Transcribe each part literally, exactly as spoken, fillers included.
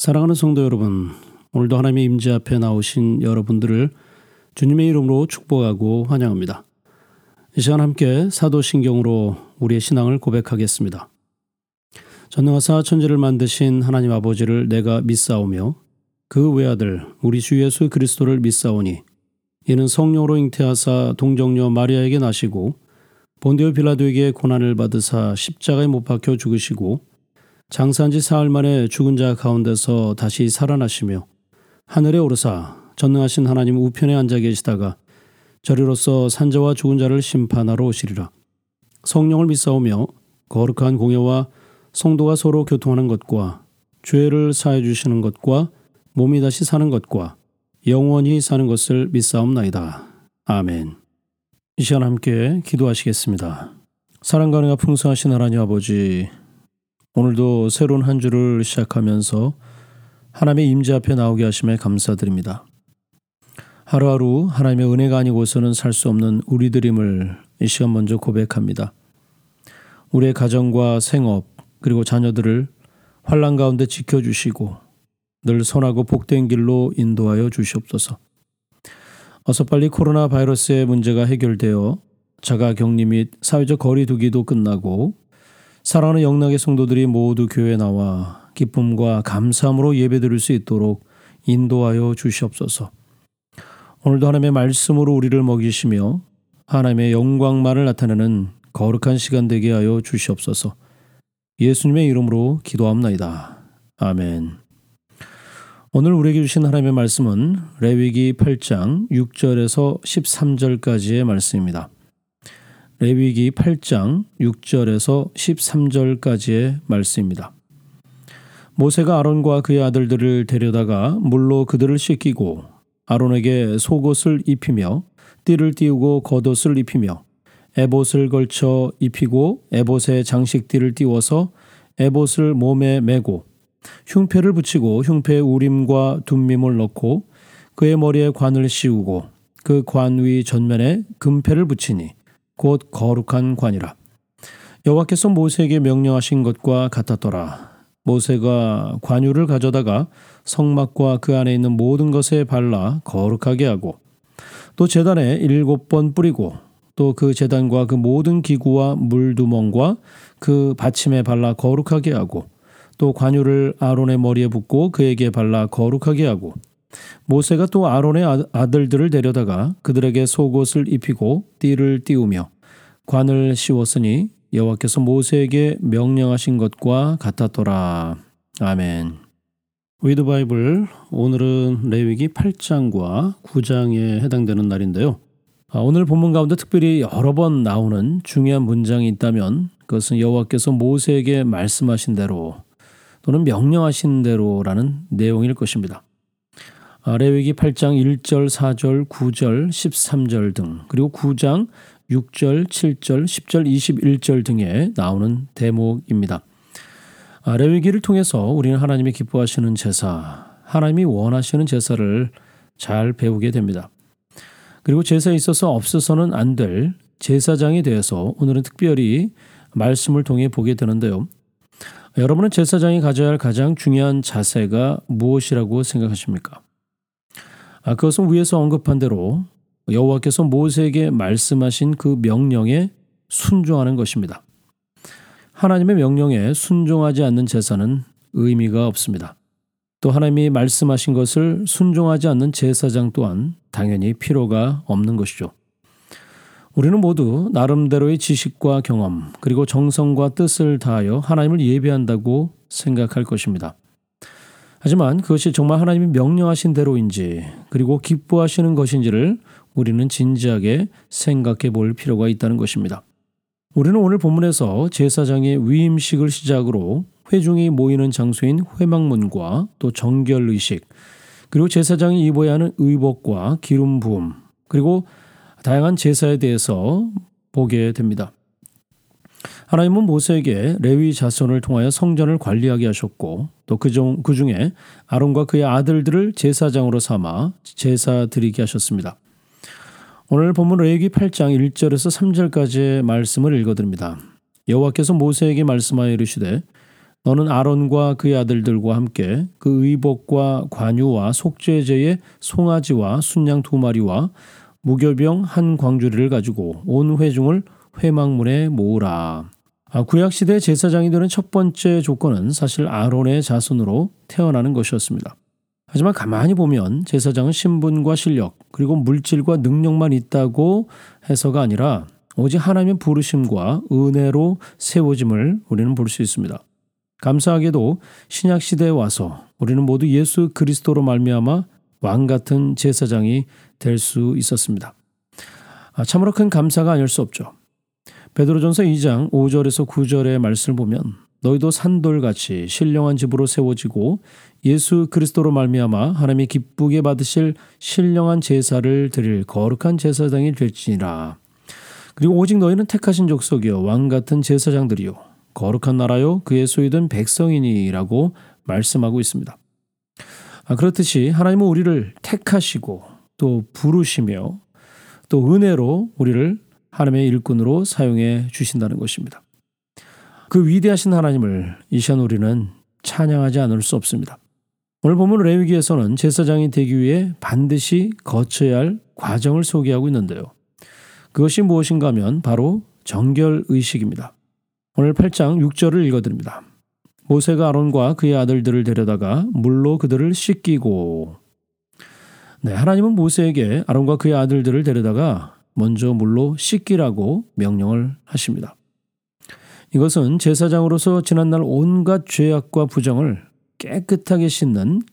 사랑하는 성도 여러분, 오늘도 하나님의 임재 앞에 나오신 여러분들을 주님의 이름으로 축복하고 환영합니다. 이 시간 함께 사도신경으로 우리의 신앙을 고백하겠습니다. 전능하사 천지를 만드신 하나님 아버지를 내가 믿사오며 그 외아들 우리 주 예수 그리스도를 믿사오니 이는 성령으로 잉태하사 동정녀 마리아에게 나시고 본디오 빌라도에게 고난을 받으사 십자가에 못 박혀 죽으시고 장사한 지 사흘 만에 죽은 자 가운데서 다시 살아나시며 하늘에 오르사 전능하신 하나님 우편에 앉아 계시다가 저리로서 산자와 죽은 자를 심판하러 오시리라. 성령을 믿사오며 거룩한 공예와 성도가 서로 교통하는 것과 죄를 사해 주시는 것과 몸이 다시 사는 것과 영원히 사는 것을 믿사옵나이다. 아멘. 이 시간 함께 기도하시겠습니다. 사랑과 은혜가 풍성하신 하나님 아버지, 오늘도 새로운 한 주를 시작하면서 하나님의 임재 앞에 나오게 하심에 감사드립니다. 하루하루 하나님의 은혜가 아니고서는 살 수 없는 우리들임을 이 시간 먼저 고백합니다. 우리의 가정과 생업 그리고 자녀들을 환난 가운데 지켜주시고 늘 선하고 복된 길로 인도하여 주시옵소서. 어서 빨리 코로나 바이러스의 문제가 해결되어 자가격리 및 사회적 거리 두기도 끝나고 사랑하는 영락의 성도들이 모두 교회에 나와 기쁨과 감사함으로 예배드릴 수 있도록 인도하여 주시옵소서. 오늘도 하나님의 말씀으로 우리를 먹이시며 하나님의 영광만을 나타내는 거룩한 시간 되게 하여 주시옵소서. 예수님의 이름으로 기도합나이다. 아멘. 오늘 우리에게 주신 하나님의 말씀은 레위기 팔 장 육 절에서 십삼 절까지의 말씀입니다. 레위기 팔 장 육 절에서 십삼 절까지의 말씀입니다. 모세가 아론과 그의 아들들을 데려다가 물로 그들을 씻기고 아론에게 속옷을 입히며 띠를 띄우고 겉옷을 입히며 에봇을 걸쳐 입히고 에봇에 장식띠를 띄워서 에봇을 몸에 메고 흉패를 붙이고 흉패에 우림과 둠밈을 넣고 그의 머리에 관을 씌우고 그 관 위 전면에 금패를 붙이니 곧 거룩한 관이라. 여호와께서 모세에게 명령하신 것과 같았더라. 모세가 관유를 가져다가 성막과 그 안에 있는 모든 것에 발라 거룩하게 하고 또 제단에 일곱 번 뿌리고 또 그 제단과 그 모든 기구와 물두멍과 그 받침에 발라 거룩하게 하고 또 관유를 아론의 머리에 붓고 그에게 발라 거룩하게 하고 모세가 또 아론의 아들들을 데려다가 그들에게 속옷을 입히고 띠를 띄우며 관을 씌웠으니 여호와께서 모세에게 명령하신 것과 같았더라. 아멘. 위드 바이블, 오늘은 레위기 팔 장과 구 장에 해당되는 날인데요. 오늘 본문 가운데 특별히 여러 번 나오는 중요한 문장이 있다면 그것은 여호와께서 모세에게 말씀하신 대로 또는 명령하신 대로라는 내용일 것입니다. 레위기 팔 장 일 절, 사 절, 구 절, 십삼 절 등 그리고 구 장 육 절, 칠 절, 십 절, 이십일 절 등에 나오는 대목입니다. 레위기를 통해서 우리는 하나님이 기뻐하시는 제사, 하나님이 원하시는 제사를 잘 배우게 됩니다. 그리고 제사에 있어서 없어서는 안 될 제사장에 대해서 오늘은 특별히 말씀을 통해 보게 되는데요. 여러분은 제사장이 가져야 할 가장 중요한 자세가 무엇이라고 생각하십니까? 아, 그것은 위에서 언급한 대로 여호와께서 모세에게 말씀하신 그 명령에 순종하는 것입니다. 하나님의 명령에 순종하지 않는 제사는 의미가 없습니다. 또 하나님이 말씀하신 것을 순종하지 않는 제사장 또한 당연히 필요가 없는 것이죠. 우리는 모두 나름대로의 지식과 경험 그리고 정성과 뜻을 다하여 하나님을 예배한다고 생각할 것입니다. 하지만 그것이 정말 하나님이 명령하신 대로인지 그리고 기뻐하시는 것인지를 우리는 진지하게 생각해 볼 필요가 있다는 것입니다. 우리는 오늘 본문에서 제사장의 위임식을 시작으로 회중이 모이는 장소인 회막문과 또 정결의식 그리고 제사장이 입어야 하는 의복과 기름 부음 그리고 다양한 제사에 대해서 보게 됩니다. 하나님은 모세에게 레위 자손을 통하여 성전을 관리하게 하셨고 또 그 중에 아론과 그의 아들들을 제사장으로 삼아 제사 드리게 하셨습니다. 오늘 본문 레위기 팔 장 일 절에서 삼 절까지의 말씀을 읽어드립니다. 여호와께서 모세에게 말씀하여 이르시되 너는 아론과 그의 아들들과 함께 그 의복과 관유와 속죄제의 송아지와 순양 두 마리와 무교병 한 광주리를 가지고 온 회중을 회막문에 모으라. 아, 구약시대 제사장이 되는 첫 번째 조건은 사실 아론의 자손으로 태어나는 것이었습니다. 하지만 가만히 보면 제사장은 신분과 실력 그리고 물질과 능력만 있다고 해서가 아니라 오직 하나님의 부르심과 은혜로 세워짐을 우리는 볼 수 있습니다. 감사하게도 신약시대에 와서 우리는 모두 예수 그리스도로 말미암아 왕같은 제사장이 될 수 있었습니다. 아, 참으로 큰 감사가 아닐 수 없죠. 베드로전서 이 장 오 절에서 구 절의 말씀을 보면 너희도 산돌같이 신령한 집으로 세워지고 예수 그리스도로 말미암아 하나님이 기쁘게 받으실 신령한 제사를 드릴 거룩한 제사장이 될지니라. 그리고 오직 너희는 택하신 족속이요 왕같은 제사장들이요 거룩한 나라요 그의 소유된 백성이니라고 말씀하고 있습니다. 아, 그렇듯이 하나님은 우리를 택하시고 또 부르시며 또 은혜로 우리를 하나님의 일꾼으로 사용해 주신다는 것입니다. 그 위대하신 하나님을 이 시간 우리는 찬양하지 않을 수 없습니다. 오늘 본문 레위기에서는 제사장이 되기 위해 반드시 거쳐야 할 과정을 소개하고 있는데요. 그것이 무엇인가 하면 바로 정결의식입니다. 오늘 팔 장 육 절을 읽어드립니다. 모세가 아론과 그의 아들들을 데려다가 물로 그들을 씻기고. 네, 하나님은 모세에게 아론과 그의 아들들을 데려다가 먼저 물로 씻기라고 명령을 하십니다. 이것은 제사장으로서 지난날 온갖 죄악과 부정을 깨끗하게 씻는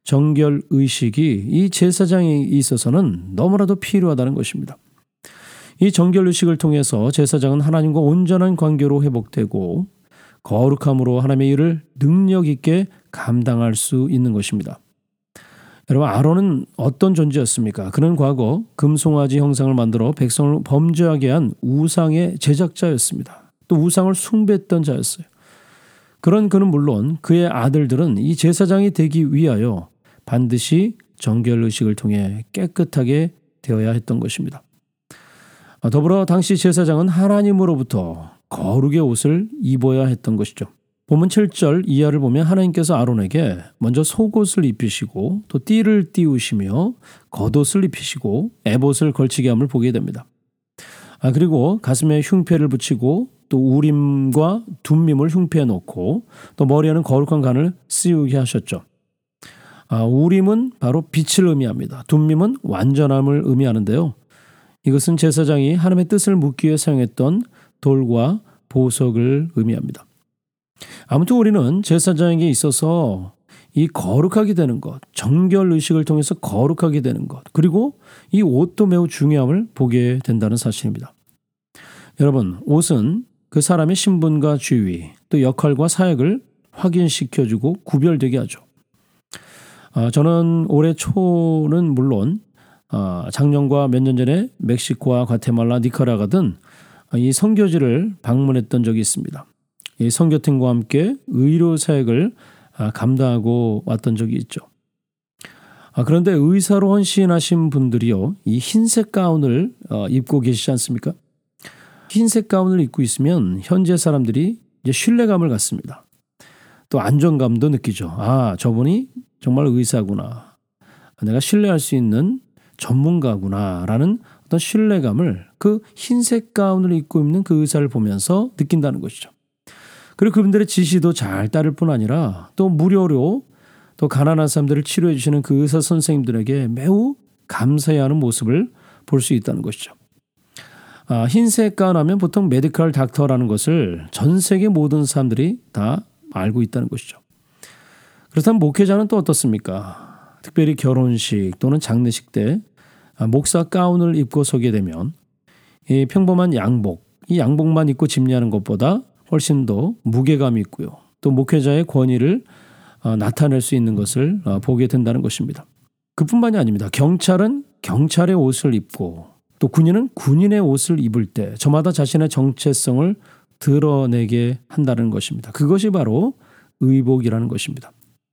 정결의식이 이 제사장에 있어서는 너무나도 필요하다는 것입니다. 이 정결의식을 통해서 제사장은 하나님과 온전한 관계로 회복되고 거룩함으로 하나님의 일을 능력 있게 감당할 수 있는 것입니다. 여러분, 아론은 어떤 존재였습니까? 그는 과거 금송아지 형상을 만들어 백성을 범죄하게 한 우상의 제작자였습니다. 또 우상을 숭배했던 자였어요. 그런 그는 물론 그의 아들들은 이 제사장이 되기 위하여 반드시 정결의식을 통해 깨끗하게 되어야 했던 것입니다. 더불어 당시 제사장은 하나님으로부터 거룩의 옷을 입어야 했던 것이죠. 본문 칠 절 이하를 보면 하나님께서 아론에게 먼저 속옷을 입히시고 또 띠를 띄우시며 겉옷을 입히시고 에봇을 걸치게 함을 보게 됩니다. 아, 그리고 가슴에 흉패를 붙이고 또 우림과 둠밈을 흉패에 놓고 또 머리에는 거룩한 관을 씌우게 하셨죠. 아, 우림은 바로 빛을 의미합니다. 둠밈은 완전함을 의미하는데요. 이것은 제사장이 하나님의 뜻을 묻기 위해 사용했던 돌과 보석을 의미합니다. 아무튼 우리는 제사장에게 있어서 이 거룩하게 되는 것, 정결의식을 통해서 거룩하게 되는 것, 그리고 이 옷도 매우 중요함을 보게 된다는 사실입니다. 여러분, 옷은 그 사람의 신분과 지위, 또 역할과 사역을 확인시켜주고 구별되게 하죠. 아, 저는 올해 초는 물론 아, 작년과 몇 년 전에 멕시코와 과테말라, 니카라과 등 이 선교지를 방문했던 적이 있습니다. 이 선교팀과 함께 의료 사역을 감당하고 왔던 적이 있죠. 아, 그런데 의사로 헌신하신 분들이요, 이 흰색 가운을 입고 계시지 않습니까? 흰색 가운을 입고 있으면 현재 사람들이 이제 신뢰감을 갖습니다. 또 안정감도 느끼죠. 아, 저분이 정말 의사구나. 내가 신뢰할 수 있는 전문가구나라는 어떤 신뢰감을 그 흰색 가운을 입고 있는 그 의사를 보면서 느낀다는 것이죠. 그리고 그분들의 지시도 잘 따를 뿐 아니라 또 무료로 또 가난한 사람들을 치료해 주시는 그 의사 선생님들에게 매우 감사해하는 모습을 볼 수 있다는 것이죠. 아, 흰색 가운 하면 보통 메디컬 닥터라는 것을 전 세계 모든 사람들이 다 알고 있다는 것이죠. 그렇다면 목회자는 또 어떻습니까? 특별히 결혼식 또는 장례식 때 목사 가운을 입고 서게 되면 이 평범한 양복, 이 양복만 입고 집례하는 것보다 훨씬 더 무게감이 있고요. 또 목회자의 권위를 나타낼 수 있는 것을 보게 된다는 것입니다. 그뿐만이 아닙니다. 경찰은 경찰의 옷을 입고 또 군인은 군인의 옷을 입을 때 저마다 자신의 정체성을 드러내게 한다는 것입니다. 그것이 바로 의복이라는 것입니다.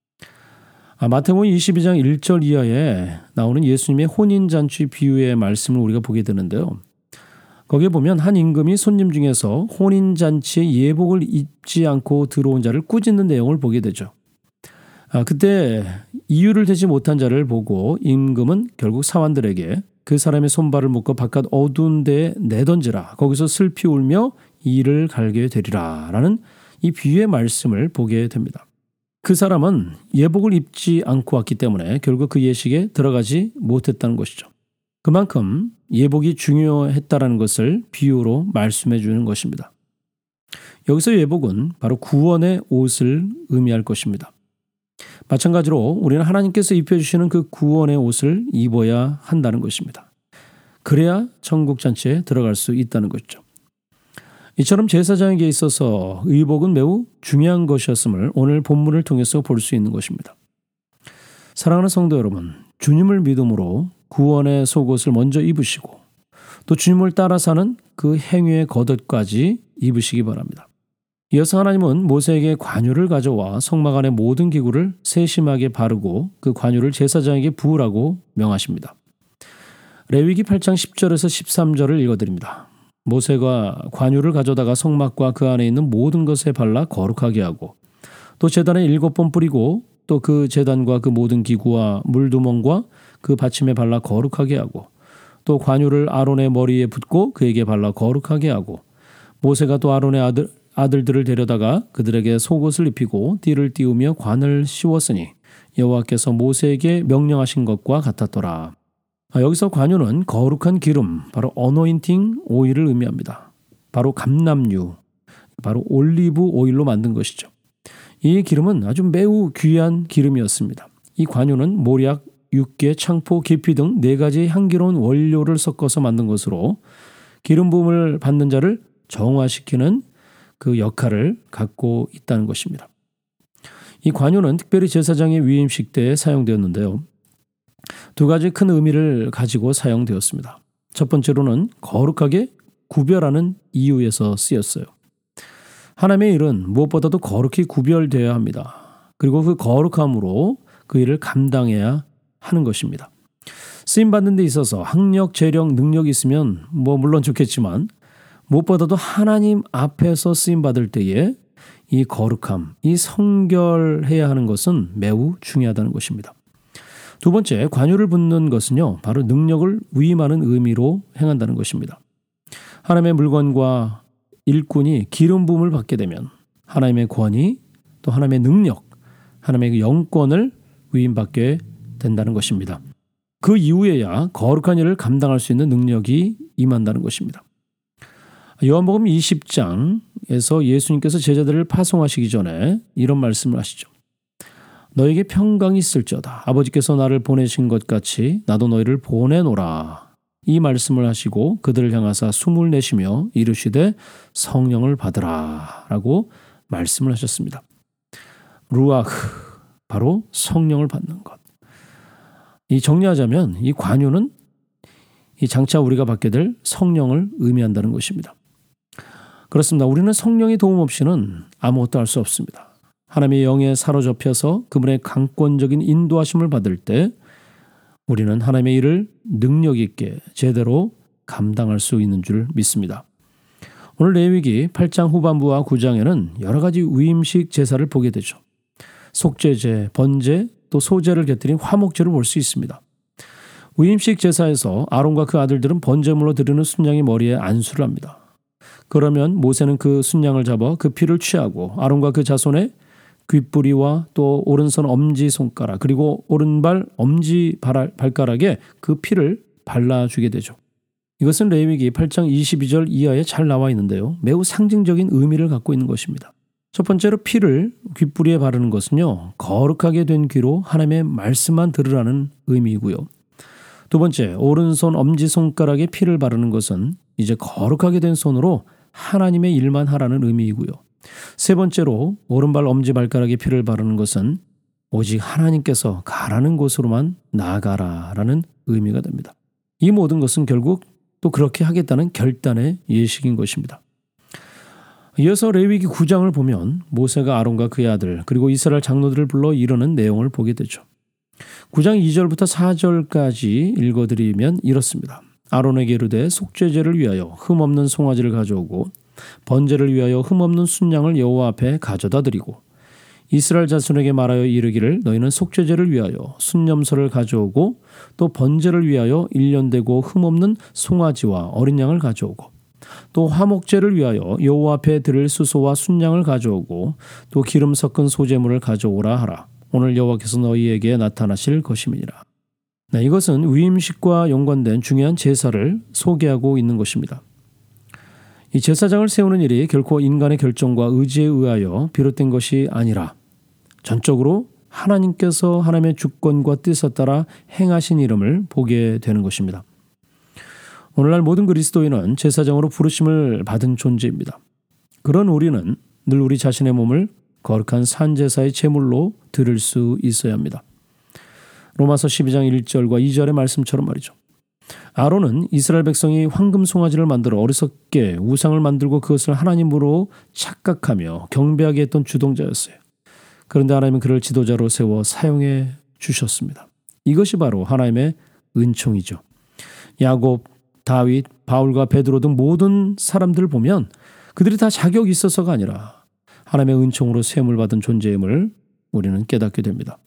아, 마태복음 이십이 장 일 절 이하에 나오는 예수님의 혼인잔치 비유의 말씀을 우리가 보게 되는데요. 거기에 보면 한 임금이 손님 중에서 혼인잔치에 예복을 입지 않고 들어온 자를 꾸짖는 내용을 보게 되죠. 아, 그때 이유를 대지 못한 자를 보고 임금은 결국 사환들에게 그 사람의 손발을 묶어 바깥 어두운 데에 내던지라. 거기서 슬피 울며 이를 갈게 되리라. 라는 이 비유의 말씀을 보게 됩니다. 그 사람은 예복을 입지 않고 왔기 때문에 결국 그 예식에 들어가지 못했다는 것이죠. 그만큼 예복이 중요했다는 것을 비유로 말씀해 주는 것입니다. 여기서 예복은 바로 구원의 옷을 의미할 것입니다. 마찬가지로 우리는 하나님께서 입혀주시는 그 구원의 옷을 입어야 한다는 것입니다. 그래야 천국 잔치에 들어갈 수 있다는 것이죠. 이처럼 제사장에게 있어서 의복은 매우 중요한 것이었음을 오늘 본문을 통해서 볼 수 있는 것입니다. 사랑하는 성도 여러분, 주님을 믿음으로 구원의 속옷을 먼저 입으시고 또 주님을 따라 사는 그 행위의 겉옷까지 입으시기 바랍니다. 이어서 하나님은 모세에게 관유를 가져와 성막 안의 모든 기구를 세심하게 바르고 그 관유를 제사장에게 부으라고 명하십니다. 레위기 팔 장 십 절에서 십삼 절을 읽어드립니다. 모세가 관유를 가져다가 성막과 그 안에 있는 모든 것에 발라 거룩하게 하고 또 제단에 일곱 번 뿌리고 또 그 제단과 그 모든 기구와 물두멍과 그 받침에 발라 거룩하게 하고 또 관유를 아론의 머리에 붓고 그에게 발라 거룩하게 하고 모세가 또 아론의 아들 아들들을 데려다가 그들에게 속옷을 입히고 띠를 띄우며 관을 씌웠으니 여호와께서 모세에게 명령하신 것과 같았더라. 여기서 관유는 거룩한 기름, 바로 어노인팅 오일을 의미합니다. 바로 감람유, 바로 올리브 오일로 만든 것이죠. 이 기름은 아주 매우 귀한 기름이었습니다. 이 관유는 모략, 육개, 창포, 계피 등 네 가지 향기로운 원료를 섞어서 만든 것으로 기름 부음을 받는 자를 정화시키는 그 역할을 갖고 있다는 것입니다. 이 관유는 특별히 제사장의 위임식 때에 사용되었는데요. 두 가지 큰 의미를 가지고 사용되었습니다. 첫 번째로는 거룩하게 구별하는 이유에서 쓰였어요. 하나님의 일은 무엇보다도 거룩히 구별되어야 합니다. 그리고 그 거룩함으로 그 일을 감당해야 하는 것입니다. 쓰임받는 데 있어서 학력, 재력, 능력이 있으면 뭐 물론 좋겠지만 무엇보다도 하나님 앞에서 쓰임받을 때에 이 거룩함, 이 성결해야 하는 것은 매우 중요하다는 것입니다. 두 번째, 관유를 붓는 것은요, 바로 능력을 위임하는 의미로 행한다는 것입니다. 하나님의 물건과 일꾼이 기름 부음을 받게 되면 하나님의 권위, 또 하나님의 능력, 하나님의 영권을 위임받게 된다는 것입니다. 그 이후에야 거룩한 일을 감당할 수 있는 능력이 임한다는 것입니다. 요한복음 이십 장에서 예수님께서 제자들을 파송하시기 전에 이런 말씀을 하시죠. 너에게 평강이 있을지어다. 아버지께서 나를 보내신 것 같이 나도 너희를 보내노라. 이 말씀을 하시고 그들을 향하사 숨을 내쉬며 이르시되 성령을 받으라 라고 말씀을 하셨습니다. 루아흐, 바로 성령을 받는 것. 이 정리하자면 이 관유는 이 장차 우리가 받게 될 성령을 의미한다는 것입니다. 그렇습니다. 우리는 성령의 도움 없이는 아무것도 할 수 없습니다. 하나님의 영에 사로잡혀서 그분의 강권적인 인도하심을 받을 때 우리는 하나님의 일을 능력 있게 제대로 감당할 수 있는 줄 믿습니다. 오늘 레위기 팔 장 후반부와 구 장에는 여러 가지 위임식 제사를 보게 되죠. 속죄제, 번제, 또 소제를 곁들인 화목제를 볼 수 있습니다. 위임식 제사에서 아론과 그 아들들은 번제물로 드리는 순양의 머리에 안수를 합니다. 그러면 모세는 그 순양을 잡아 그 피를 취하고 아론과 그 자손의 귓뿌리와 또 오른손 엄지손가락 그리고 오른발 엄지 발가락에 그 피를 발라주게 되죠. 이것은 레위기 팔 장 이십이 절 이하에 잘 나와 있는데요. 매우 상징적인 의미를 갖고 있는 것입니다. 첫 번째로 피를 귓뿌리에 바르는 것은요, 거룩하게 된 귀로 하나님의 말씀만 들으라는 의미이고요. 두 번째, 오른손 엄지손가락에 피를 바르는 것은 이제 거룩하게 된 손으로 하나님의 일만 하라는 의미이고요. 세 번째로 오른발 엄지발가락에 피를 바르는 것은 오직 하나님께서 가라는 곳으로만 나아가라라는 의미가 됩니다. 이 모든 것은 결국 또 그렇게 하겠다는 결단의 예식인 것입니다. 이어서 레위기 구 장을 보면 모세가 아론과 그의 아들 그리고 이스라엘 장로들을 불러 이르는 내용을 보게 되죠. 구 장 이 절부터 사 절까지 읽어드리면 이렇습니다. 아론에게 이르되 속죄제를 위하여 흠없는 송아지를 가져오고 번제를 위하여 흠없는 순양을 여호와 앞에 가져다 드리고 이스라엘 자손에게 말하여 이르기를 너희는 속죄제를 위하여 순염소를 가져오고 또 번제를 위하여 일년되고 흠없는 송아지와 어린 양을 가져오고 또 화목제를 위하여 여호와 앞에 드릴 수소와 순양을 가져오고 또 기름 섞은 소제물을 가져오라 하라. 오늘 여호와께서 너희에게 나타나실 것임이니라. 네, 이것은 위임식과 연관된 중요한 제사를 소개하고 있는 것입니다. 이 제사장을 세우는 일이 결코 인간의 결정과 의지에 의하여 비롯된 것이 아니라 전적으로 하나님께서 하나님의 주권과 뜻에 따라 행하신 일임을 보게 되는 것입니다. 오늘날 모든 그리스도인은 제사장으로 부르심을 받은 존재입니다. 그런 우리는 늘 우리 자신의 몸을 거룩한 산제사의 제물로 드릴 수 있어야 합니다. 로마서 십이 장 일 절과 이 절의 말씀처럼 말이죠. 아론은 이스라엘 백성이 황금 송아지를 만들어 어리석게 우상을 만들고 그것을 하나님으로 착각하며 경배하게 했던 주동자였어요. 그런데 하나님은 그를 지도자로 세워 사용해 주셨습니다. 이것이 바로 하나님의 은총이죠. 야곱, 다윗, 바울과 베드로 등 모든 사람들을 보면 그들이 다 자격이 있어서가 아니라 하나님의 은총으로 세움을 받은 존재임을 우리는 깨닫게 됩니다.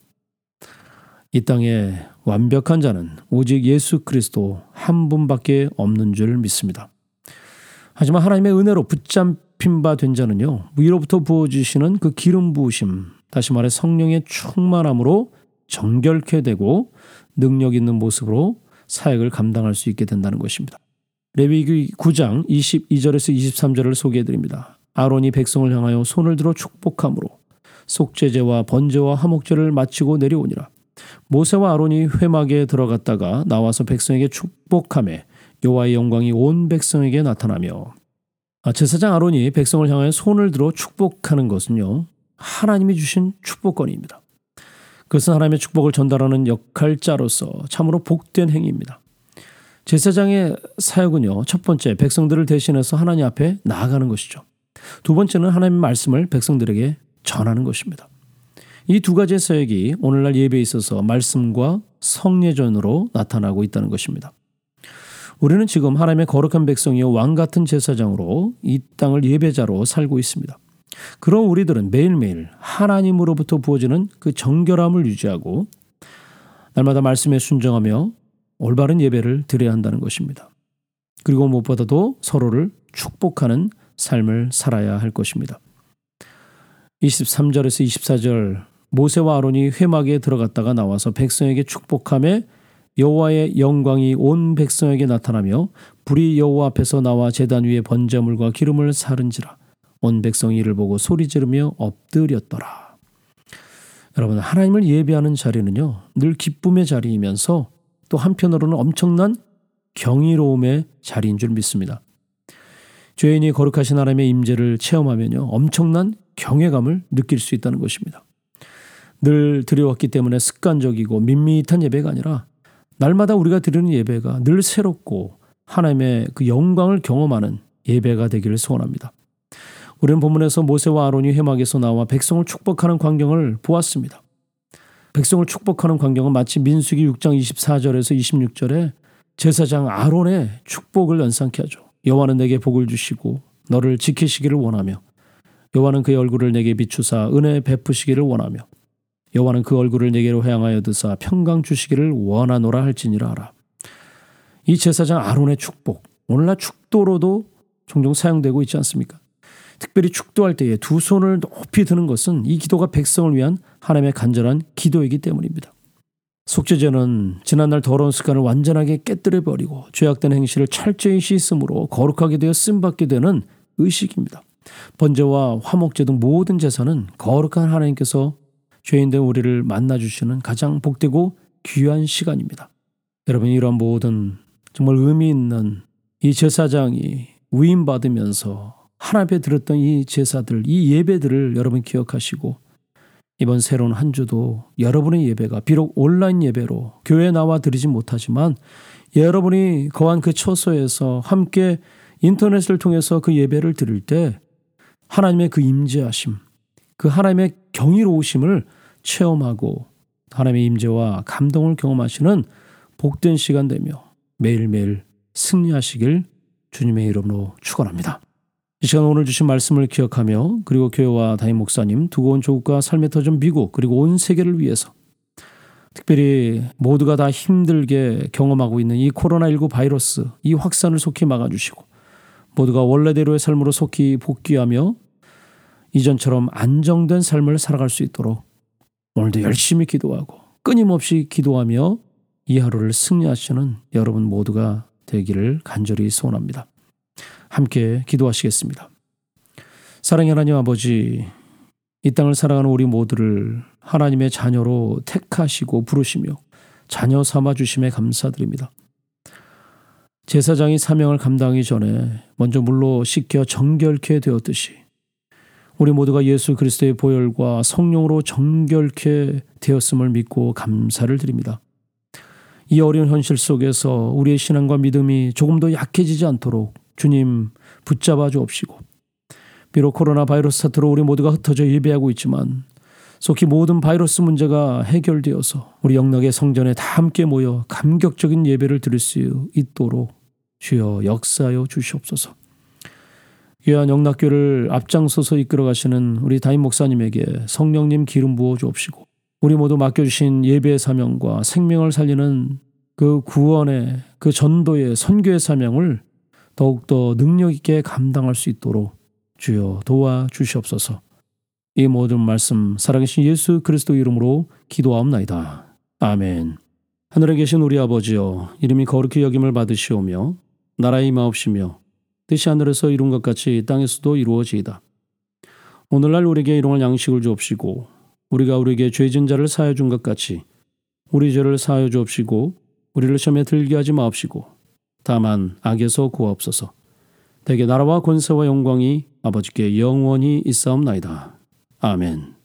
이 땅에 완벽한 자는 오직 예수 그리스도 한 분밖에 없는 줄 믿습니다. 하지만 하나님의 은혜로 붙잡힌 바 된 자는요, 위로부터 부어주시는 그 기름 부으심, 다시 말해 성령의 충만함으로 정결케 되고 능력 있는 모습으로 사역을 감당할 수 있게 된다는 것입니다. 레위기 구 장 이십이 절에서 이십삼 절을 소개해 드립니다. 아론이 백성을 향하여 손을 들어 축복함으로 속죄제와 번제와 화목제를 마치고 내려오니라. 모세와 아론이 회막에 들어갔다가 나와서 백성에게 축복하매 여호와의 영광이 온 백성에게 나타나며, 제사장 아론이 백성을 향하여 손을 들어 축복하는 것은요, 하나님이 주신 축복권입니다. 그것은 하나님의 축복을 전달하는 역할자로서 참으로 복된 행위입니다. 제사장의 사역은요, 첫 번째 백성들을 대신해서 하나님 앞에 나아가는 것이죠. 두 번째는 하나님의 말씀을 백성들에게 전하는 것입니다. 이 두 가지의 사역이 오늘날 예배에 있어서 말씀과 성례전으로 나타나고 있다는 것입니다. 우리는 지금 하나님의 거룩한 백성이요 왕같은 제사장으로 이 땅을 예배자로 살고 있습니다. 그런 우리들은 매일매일 하나님으로부터 부어지는 그 정결함을 유지하고 날마다 말씀에 순종하며 올바른 예배를 드려야 한다는 것입니다. 그리고 무엇보다도 서로를 축복하는 삶을 살아야 할 것입니다. 이십삼 절에서 이십사 절, 모세와 아론이 회막에 들어갔다가 나와서 백성에게 축복하며 여호와의 영광이 온 백성에게 나타나며 불이 여호와 앞에서 나와 제단 위에 번제물과 기름을 사른지라. 온 백성이 이를 보고 소리 지르며 엎드렸더라. 여러분, 하나님을 예배하는 자리는요, 늘 기쁨의 자리이면서 또 한편으로는 엄청난 경이로움의 자리인 줄 믿습니다. 죄인이 거룩하신 하나님의 임재를 체험하면요, 엄청난 경외감을 느낄 수 있다는 것입니다. 늘 드려왔기 때문에 습관적이고 밋밋한 예배가 아니라 날마다 우리가 드리는 예배가 늘 새롭고 하나님의 그 영광을 경험하는 예배가 되기를 소원합니다. 우리는 본문에서 모세와 아론이 회막에서 나와 백성을 축복하는 광경을 보았습니다. 백성을 축복하는 광경은 마치 민수기 육 장 이십사 절에서 이십육 절에 제사장 아론의 축복을 연상케 하죠. 여호와는 내게 복을 주시고 너를 지키시기를 원하며 여호와는 그의 얼굴을 내게 비추사 은혜 베푸시기를 원하며 여호와는 그 얼굴을 내게로 향하여 드사 평강 주시기를 원하노라 할지니라 하라. 이 제사장 아론의 축복, 오늘날 축도로도 종종 사용되고 있지 않습니까? 특별히 축도할 때에 두 손을 높이 드는 것은 이 기도가 백성을 위한 하나님의 간절한 기도이기 때문입니다. 속죄제는 지난날 더러운 습관을 완전하게 깨뜨려버리고 죄악된 행실을 철저히 씻음으로 거룩하게 되어 쓰임받게 되는 의식입니다. 번제와 화목제 등 모든 제사는 거룩한 하나님께서 죄인된 우리를 만나주시는 가장 복되고 귀한 시간입니다. 여러분, 이런 모든 정말 의미 있는 이 제사장이 위임받으면서 하나님 앞에 드렸던 이 제사들, 이 예배들을 여러분 기억하시고 이번 새로운 한 주도 여러분의 예배가 비록 온라인 예배로 교회에 나와 드리지 못하지만 여러분이 거한 그 처소에서 함께 인터넷을 통해서 그 예배를 드릴 때 하나님의 그 임재하심, 그 하나님의 경이로우심을 체험하고 하나님의 임재와 감동을 경험하시는 복된 시간 되며 매일매일 승리하시길 주님의 이름으로 축원합니다. 이 시간 오늘 주신 말씀을 기억하며 그리고 교회와 담임 목사님, 두고 온 조국과 삶의 터전 미국 그리고 온 세계를 위해서 특별히 모두가 다 힘들게 경험하고 있는 이 코로나십구 바이러스 이 확산을 속히 막아주시고 모두가 원래대로의 삶으로 속히 복귀하며 이전처럼 안정된 삶을 살아갈 수 있도록 오늘도 열심히 기도하고 끊임없이 기도하며 이 하루를 승리하시는 여러분 모두가 되기를 간절히 소원합니다. 함께 기도하시겠습니다. 사랑의 하나님 아버지, 이 땅을 살아가는 우리 모두를 하나님의 자녀로 택하시고 부르시며 자녀 삼아 주심에 감사드립니다. 제사장이 사명을 감당하기 전에 먼저 물로 씻겨 정결케 되었듯이 우리 모두가 예수 그리스도의 보혈과 성령으로 정결케 되었음을 믿고 감사를 드립니다. 이 어려운 현실 속에서 우리의 신앙과 믿음이 조금 더 약해지지 않도록 주님 붙잡아 주옵시고, 비록 코로나 바이러스 사태로 우리 모두가 흩어져 예배하고 있지만 속히 모든 바이러스 문제가 해결되어서 우리 영락의 성전에 다 함께 모여 감격적인 예배를 드릴 수 있도록 주여 역사하여 주시옵소서. 귀한 영락교를 앞장서서 이끌어 가시는 우리 담임 목사님에게 성령님 기름 부어 주옵시고, 우리 모두 맡겨주신 예배의 사명과 생명을 살리는 그 구원의 그 전도의 선교의 사명을 더욱더 능력 있게 감당할 수 있도록 주여 도와주시옵소서. 이 모든 말씀 살아계신 예수 그리스도 이름으로 기도하옵나이다. 아멘. 하늘에 계신 우리 아버지여, 이름이 거룩히 여김을 받으시오며 나라의 임하옵시며 뜻이 하늘에서 이룬 것 같이 땅에서도 이루어지이다. 오늘날 우리에게 일용할 양식을 주옵시고 우리가 우리에게 죄진 자를 사하여 준 것 같이 우리 죄를 사하여 주옵시고 우리를 시험에 들게 하지 마옵시고 다만 악에서 구하옵소서. 대개 나라와 권세와 영광이 아버지께 영원히 있사옵나이다. 아멘.